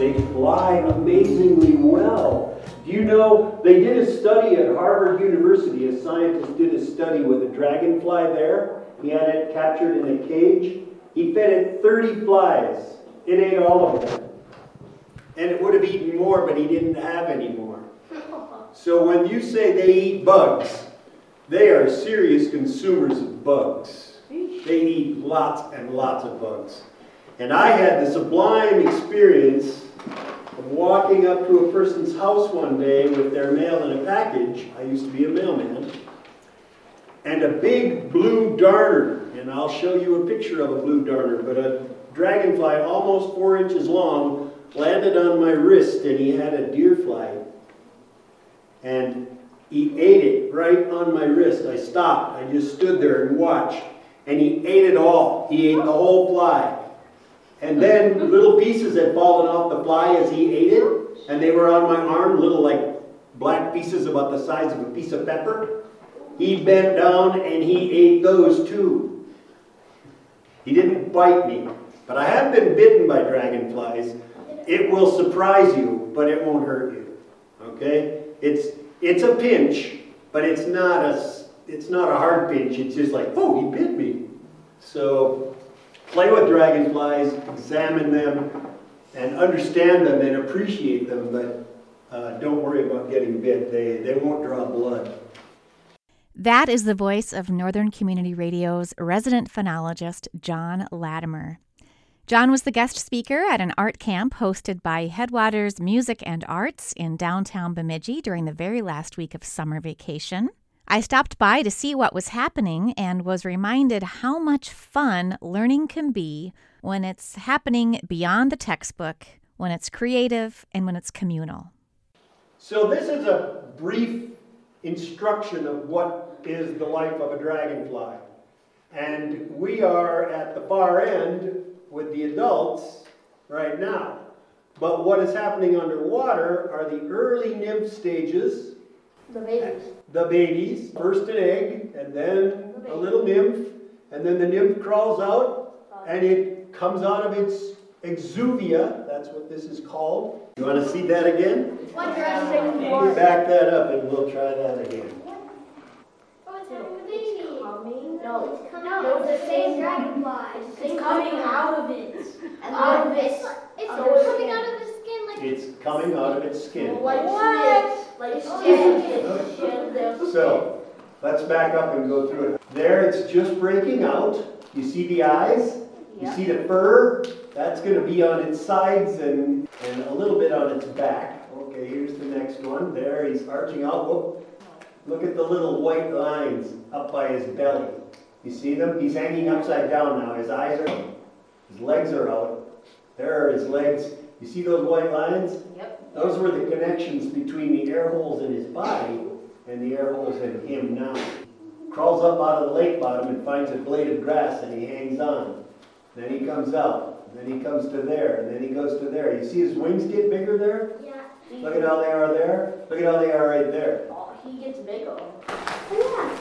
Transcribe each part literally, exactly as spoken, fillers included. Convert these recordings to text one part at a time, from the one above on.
They fly amazingly well. Do you know, they did a study at Harvard University. A scientist did a study with a dragonfly there. He had it captured in a cage. He fed it thirty flies. It ate all of them. And it would have eaten more, but he didn't have any more. So when you say they eat bugs, they are serious consumers of bugs. They eat lots and lots of bugs. And I had the sublime experience of walking up to a person's house one day with their mail in a package. I used to be a mailman. And a big blue darner, and I'll show you a picture of a blue darner, but a dragonfly almost four inches long landed on my wrist, and he had a deer fly. And he ate it right on my wrist. I stopped. I just stood there and watched. And he ate it all. He ate the whole fly. And then little pieces had fallen off the fly as he ate it. And they were on my arm, little like black pieces about the size of a piece of pepper. He bent down and he ate those too. He didn't bite me. But I have been bitten by dragonflies. It will surprise you, but it won't hurt you. Okay? It's it's a pinch, but it's not a it's not a hard pinch. It's just like, oh, he bit me. So play with dragonflies, examine them, and understand them and appreciate them, but uh, don't worry about getting bit. They they won't draw blood. That is the voice of Northern Community Radio's resident phenologist, John Latimer. John was the guest speaker at an art camp hosted by Headwaters Music and Arts in downtown Bemidji during the very last week of summer vacation. I stopped by to see what was happening and was reminded how much fun learning can be when it's happening beyond the textbook, when it's creative, and when it's communal. So this is a brief instruction of what is the life of a dragonfly. And we are at the far end with the adults right now. But what is happening underwater are the early nymph stages. The babies. The babies. First an egg, and then a little nymph, and then the nymph crawls out, and it comes out of its exuvia. That's what this is called. You want to see that again? What dressing for? Back that up and we'll try that again. No, it's coming out of the same dragonfly. It's coming out of it. And out of it. It's coming out of the skin like It's coming out of its skin. Like what? Like skin. So, let's back up and go through it. There, it's just breaking out. You see the eyes? You see the fur? That's going to be on its sides and, and a little bit on its back. Okay, here's the next one. There, he's arching out. Whoop. Look at the little white lines up by his belly. You see them? He's hanging upside down now. His eyes are out. His legs are out. There are his legs. You see those white lines? Yep. Those were the connections between the air holes in his body and the air holes in him now. Crawls up out of the lake bottom and finds a blade of grass and he hangs on. Then he comes out. And then he comes to there. And then he goes to there. You see his wings get bigger there? Yeah. Look at how they are there. Look at how they are right there. Oh, he gets bigger. Yeah.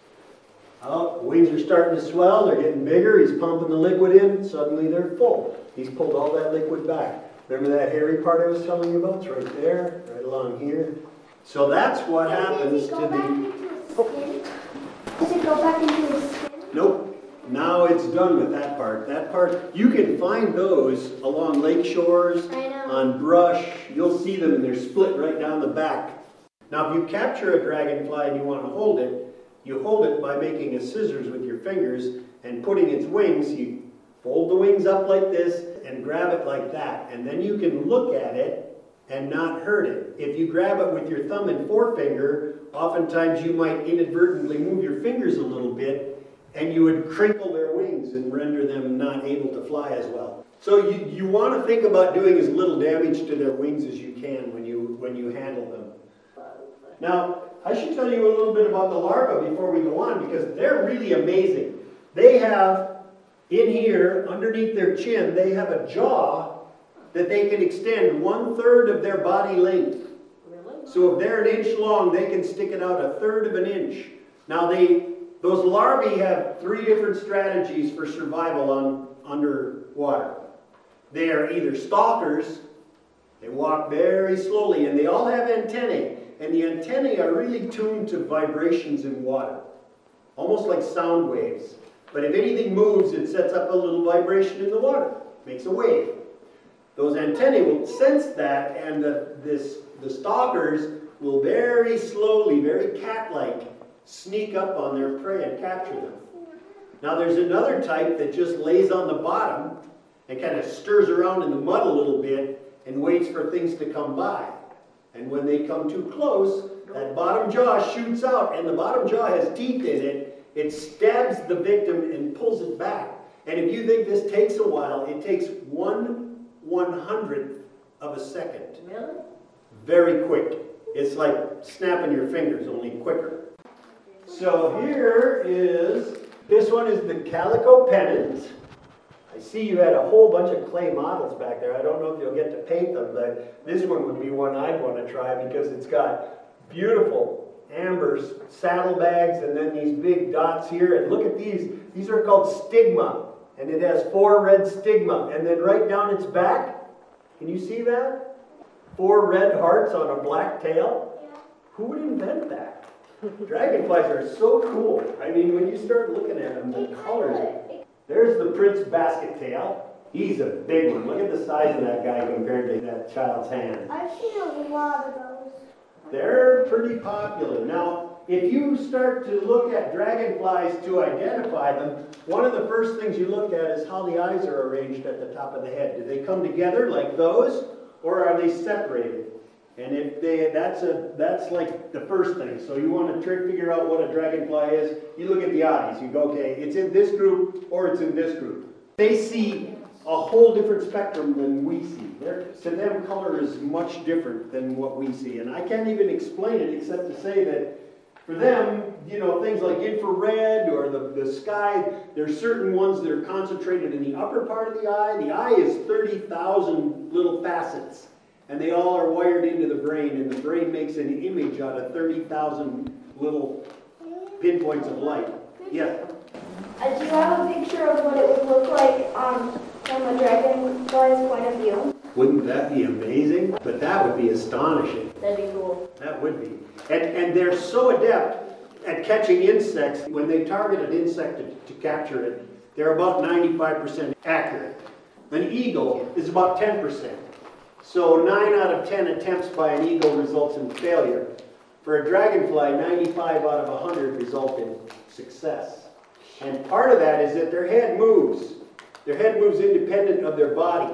Oh, wings are starting to swell, they're getting bigger, he's pumping the liquid in, suddenly they're full. He's pulled all that liquid back. Remember that hairy part I was telling you about? It's right there, right along here. So that's what happens to the... Oh. Does it go back into his skin? Nope. Now it's done with that part. That part, you can find those along lake shores, on brush. You'll see them and they're split right down the back. Now if you capture a dragonfly and you want to hold it, you hold it by making a scissors with your fingers and putting its wings. You fold the wings up like this and grab it like that. And then you can look at it and not hurt it. If you grab it with your thumb and forefinger, oftentimes you might inadvertently move your fingers a little bit and you would crinkle their wings and render them not able to fly as well. So you, you want to think about doing as little damage to their wings as you can when you, when you handle them. Now, I should tell you a little bit about the larvae before we go on because they're really amazing. They have, in here, underneath their chin, they have a jaw that they can extend one-third of their body length. Really? So if they're an inch long, they can stick it out a third of an inch. Now, they, those larvae have three different strategies for survival on underwater. They are either stalkers, They walk very slowly, and they all have antennae. And the antennae are really tuned to vibrations in water, almost like sound waves. But if anything moves, it sets up a little vibration in the water, makes a wave. Those antennae will sense that, and the, this, the stalkers will very slowly, very cat-like, sneak up on their prey and capture them. Now there's another type that just lays on the bottom and kind of stirs around in the mud a little bit and waits for things to come by. And when they come too close, that bottom jaw shoots out, and the bottom jaw has teeth in it. It stabs the victim and pulls it back. And if you think this takes a while, it takes one one-hundredth of a second. Really? Very quick. It's like snapping your fingers, only quicker. So here is, this one is the calico pennant. I see you had a whole bunch of clay models back there. I don't know if you'll get to paint them, but this one would be one I'd want to try because it's got beautiful amber saddlebags and then these big dots here. And look at these. These are called stigma. And it has four red stigma. And then right down its back, can you see that? Four red hearts on a black tail. Who would invent that? Dragonflies are so cool. I mean, when you start looking at them, the colors. There's the Prince Basket Tail. He's a big one. Look at the size of that guy compared to that child's hand. I've seen a lot of those. They're pretty popular. Now, if you start to look at dragonflies to identify them, one of the first things you look at is how the eyes are arranged at the top of the head. Do they come together like those, or are they separated? And if they, that's a, that's like the first thing. So you want to try to figure out what a dragonfly is. You look at the eyes. You go, okay, it's in this group or it's in this group. They see a whole different spectrum than we see. They're, to them, color is much different than what we see. And I can't even explain it except to say that for them, you know, things like infrared or the, the sky, there's certain ones that are concentrated in the upper part of the eye. The eye is thirty thousand little facets. And they all are wired into the brain, and the brain makes an image out of thirty thousand little pinpoints of light. Yeah? Uh, do you have a picture of what it would look like um, from a dragonfly's point of view? Wouldn't that be amazing? But that would be astonishing. That'd be cool. That would be. And, and they're so adept at catching insects. When they target an insect to, to capture it, they're about ninety-five percent accurate. An eagle is about ten percent. So nine out of ten attempts by an eagle results in failure. For a dragonfly, ninety-five out of one hundred result in success. And part of that is that their head moves. Their head moves independent of their body.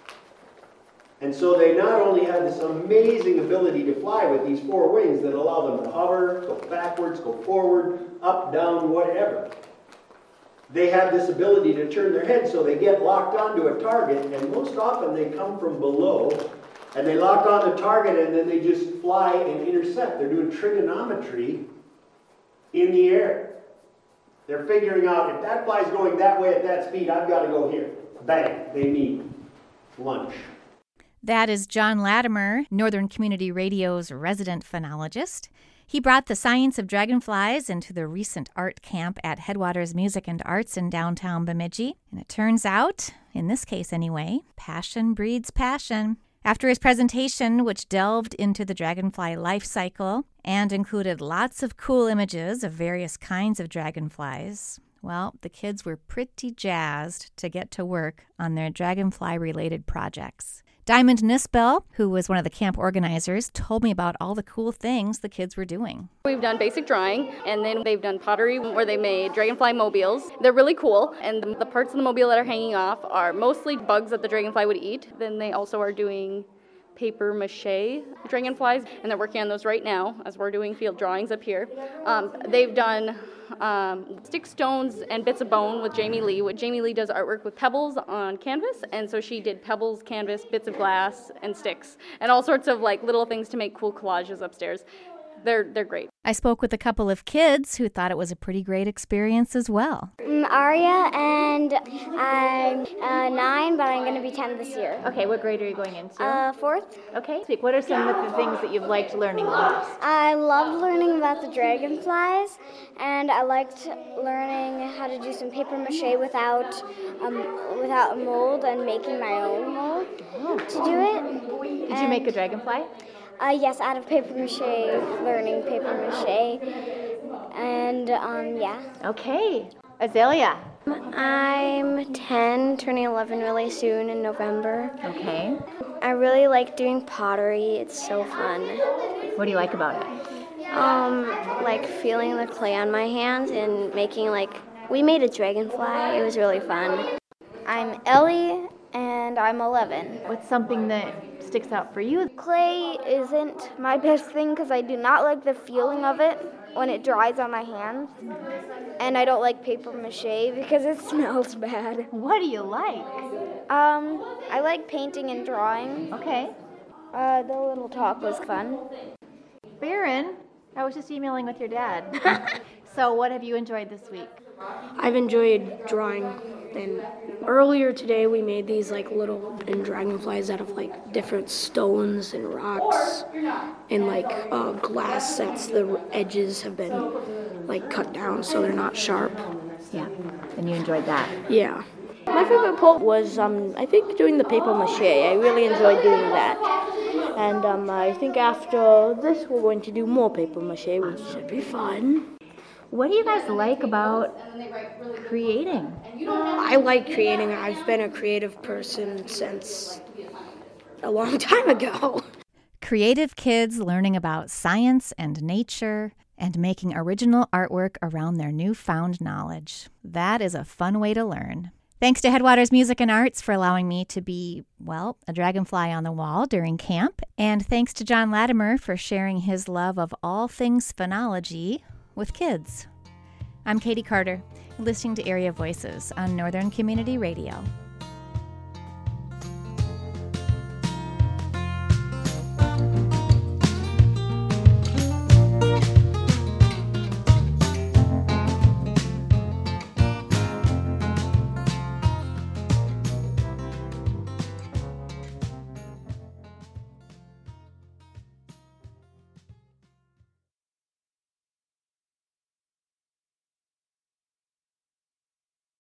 And so they not only have this amazing ability to fly with these four wings that allow them to hover, go backwards, go forward, up, down, whatever. They have this ability to turn their head so they get locked onto a target, and most often they come from below, and they lock on the target, and then they just fly and intercept. They're doing trigonometry in the air. They're figuring out, if that fly's going that way at that speed, I've got to go here. Bang, they meet. Lunch. That is John Latimer, Northern Community Radio's resident phenologist. He brought the science of dragonflies into the recent art camp at Headwaters Music and Arts in downtown Bemidji. And it turns out, in this case anyway, passion breeds passion. After his presentation, which delved into the dragonfly life cycle and included lots of cool images of various kinds of dragonflies, well, the kids were pretty jazzed to get to work on their dragonfly-related projects. Diamond Nispel, who was one of the camp organizers, told me about all the cool things the kids were doing. We've done basic drawing, and then they've done pottery where they made dragonfly mobiles. They're really cool, and the, the parts of the mobile that are hanging off are mostly bugs that the dragonfly would eat. Then they also are doing paper mache dragonflies, and they're working on those right now as we're doing field drawings up here. Um, they've done um, stick stones and bits of bone with Jamie Lee. What Jamie Lee does artwork with pebbles on canvas, and so she did pebbles, canvas, bits of glass, and sticks, and all sorts of like little things to make cool collages upstairs. They're they're great. I spoke with a couple of kids who thought it was a pretty great experience as well. Mm, I'm Aria, and I'm uh, nine, but I'm going to be ten this year. Okay, what grade are you going into? Uh, fourth. Okay, so what are some of the things that you've liked learning the most? I loved learning about the dragonflies, and I liked learning how to do some paper mache without um, without a mold and making my own mold Oh. to do it. Did you And, make a dragonfly? Uh, yes, out of paper mache, learning paper mache, and um, yeah. Okay. Azalea. I'm ten, turning eleven really soon in November. Okay. I really like doing pottery. It's so fun. What do you like about it? Um, like feeling the clay on my hands and making like, we made a dragonfly. It was really fun. I'm Ellie, and I'm eleven. What's something that sticks out for you? Clay isn't my best thing because I do not like the feeling of it when it dries on my hands. And I don't like paper mache because it smells bad. What do you like? Um, I like painting and drawing. Okay. Uh, the little talk was fun. Baron, I was just emailing with your dad. So what have you enjoyed this week? I've enjoyed drawing, and earlier today we made these like little and dragonflies out of like different stones and rocks and like uh, glass sets. The edges have been like cut down so they're not sharp. Yeah, and you enjoyed that. Yeah. My favorite part was um I think doing the paper mache. I really enjoyed doing that. And um I think after this we're going to do more paper mache, which should be fun. What do you guys like about creating? I like creating. I've been a creative person since a long time ago. Creative kids learning about science and nature and making original artwork around their newfound knowledge. That is a fun way to learn. Thanks to Headwaters Music and Arts for allowing me to be, well, a dragonfly on the wall during camp. And thanks to John Latimer for sharing his love of all things phonology with kids. I'm Katie Carter, listening to Area Voices on Northern Community Radio.